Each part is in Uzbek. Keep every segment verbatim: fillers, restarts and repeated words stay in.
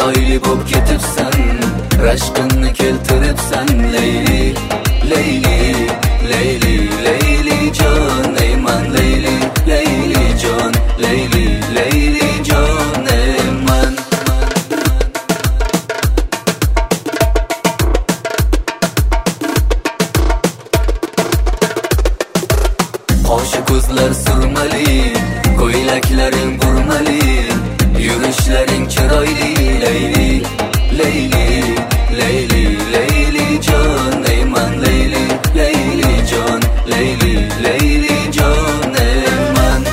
chiroyli bo'p ketibsan, rashqimni keltiribsan. Leyli, Leyli, Leyli, Leyli jon, eyman Leyli, Leyli jon, Leyli, Leyli jon, eyman. Qoshi ko'zlar surmali, ko'ylaklaring burmali, yurishlaring chiroyli. Leyli, Leyli, Leyli, Leyli jon, eyman Leyli, Leyli jon, Leyli, Leyli jon, eyman.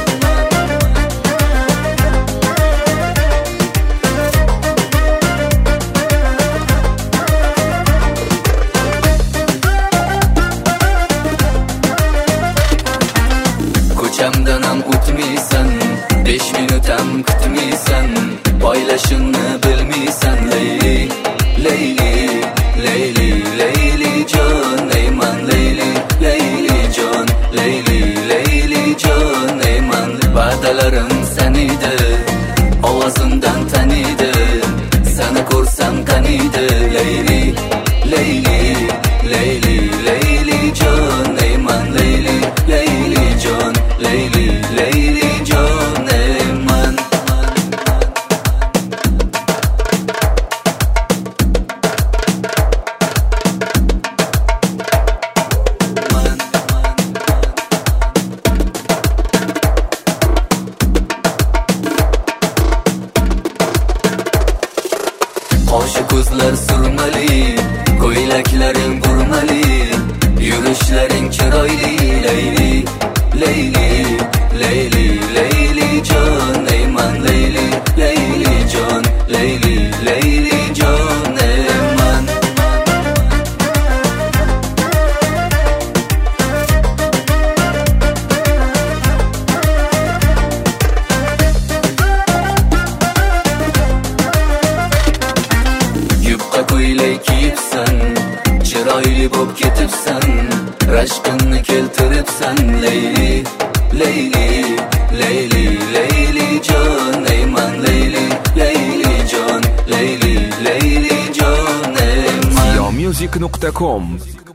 Ko'chamdan ham o'tmaysan, besh minut ham kutmaysan, poylashimni bilmaysan. Leyli, Leyli, Leyli, Leyli jon, eyman Leyli, Leyli jon, Leyli, Leyli jon, eyman. Va'dalarim saniydi, ovozimdan taniydi, seni ko'rsam qaniydi. Leyli, Leyli, Leyli, Leyli jon, eyman Leyli, Leyli jon, Leyli, Leyli jon, eyman. Qoshi ko'zlar surmali, ko'ylaklaring burmali, yurishlaring chiroyli. Leyli, Leyli, Leyli, Leyli jon, eyman Leyli, Leyli jon, Leyli, Leyli jon, eyman. Yupqa ko'ylak kiyibsan, chiroyli bo'p ketibsan, rashqimni keltiribsan. Leyli, Leyli, Leyli, Leyli jon, eyman Leyli, Leyli jon, Leyli, Leyli jon, eyman. Ziyo music nuqta com